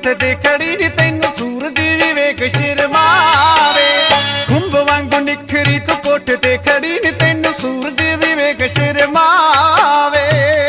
कोठे ते खड़ी नी तैनू सूरज भी वेख शर्मावे। खुंब वांगू निखरी तू कोठे ते खड़ी नी तैनू सूरज भी वेख शर्मावे।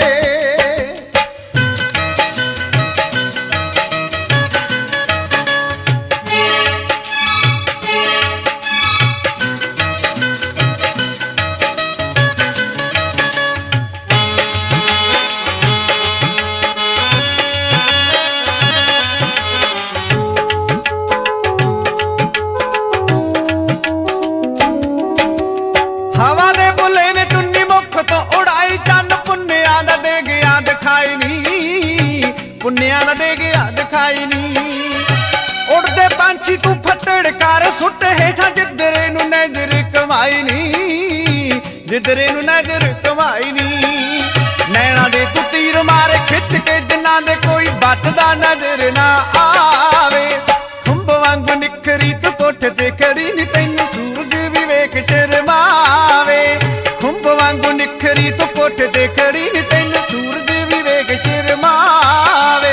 हवा दे बुले ने चुन्नी मुख तो उड़ाई चन पुन्निया दा दे गया दिखाई नी, पुन्निया दा दे गया दिखाई नी। उड़दे पंछी तू फटड़ कर सुट हेठा जिधरे नू नजर कमाई नी, जिधरे नू नजर कमाई नी। नैना दे तू तीर मारे खिच के जिन्ना दे कोई बचदा नजर ना आवे। खुंब वांगू निखरी तू कोठे ते खड़ी नी तैनू सूरज भी वेख शर्मावे। खुंब वांगू निखरी तू कोठे ते खड़ी नी तैनू सूरज भी वेख शर्मावे।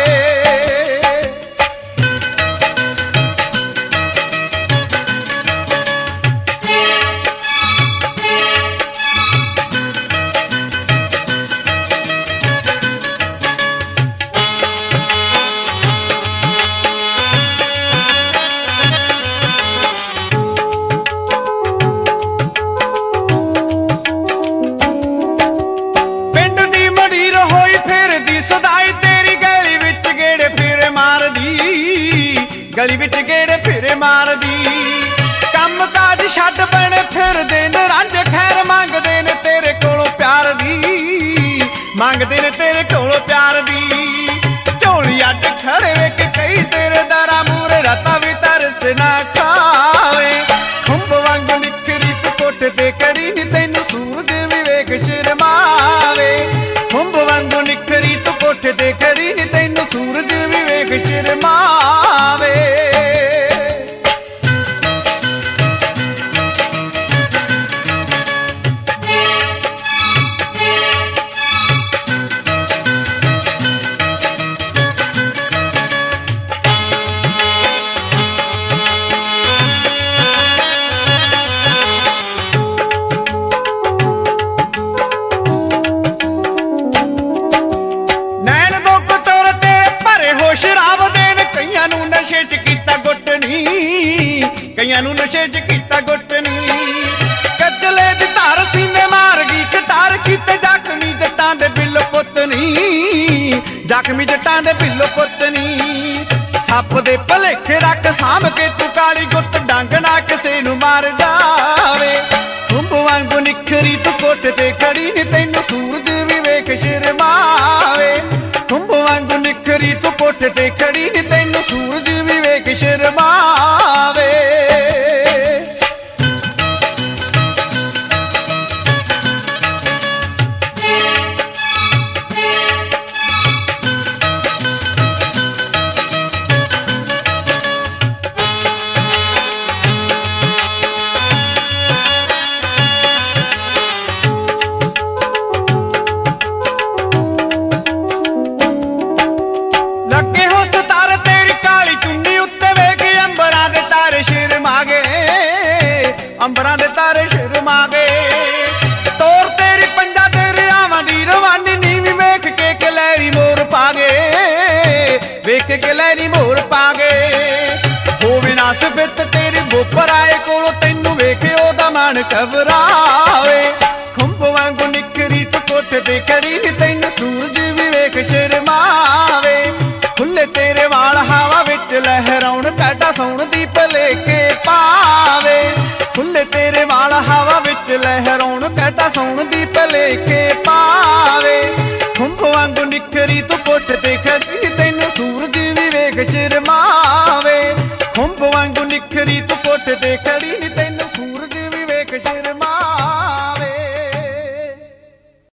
सदाई तेरी गली विच गेड़े फिर मार दी, गली विच गेड़े फिर मार दी। कम काज छड्ड बने फिर दे निरंज खैर मंगदे ने तेरे कोलों प्यार दी, मंगदे ने तेरे कोलों प्यार दी। झोली अड्ड खड़े वेख कई तेरे दरा मूरे रता भी तरस ना खावे। खुंब वांगू निखरी तू कोठे ते खड़ी नी तैनू सूरज भी वेख शर्मावे। खुंब वांगू निखरी तू कोठे ते खड़ी नी तैनू सूरज भी वेख शर्मावे। शराब देन कईयां नू नशे च कीता गुटनी, कईयां नू नशे च कीता गुटनी। कजले दी धार सीने मार गई कटार कीते जख्मी जट्टां दे बिल्लो पुतनी, जख्मी जट्टां दे बिल्लो पुतनी। सप दे भलेखे रख साम के तू काली गुत डंग ना किसे नू मार जावे। खुंब वांगू निखरी तू कोठे ते खड़ी नी तैनू सूरज भी वेख शर्मावे। खुंब वांगू निखरी तू कोठे ते खड़ी नी तैनू सूरज भी वेख शर्मावे। अंबरां दे तारे शर्मा गए। तोर तेरी पंजा तेरे आवां दी रवानी नीवी वेख के कलैरी मोर पा गए, वेख के कलैरी मोर पा गए। होवे ना सिफत तेरी बोपर आए कोलों तैनू वेखे ओदा मन घबरावे। खुंब वांगू निखरी तू कोठे ते खड़ी नी तैनू सूरज भी वेख शर्मावे। खुले तेरे वाल हवा विच लहराउण पैडा सौण दी भलेखे पावे। खुले तेरे वाल हवा विच लहराउण पैडा सौण दी भलेखे पावे। खुंब वांगू निखरी तू कोठे ते खड़ी तैनू सूरज भी वेख शर्मावे। खुंब वांगू निखरी तू कोठे ते खड़ी नी तैनू सूरज भी वेख शर्मावे।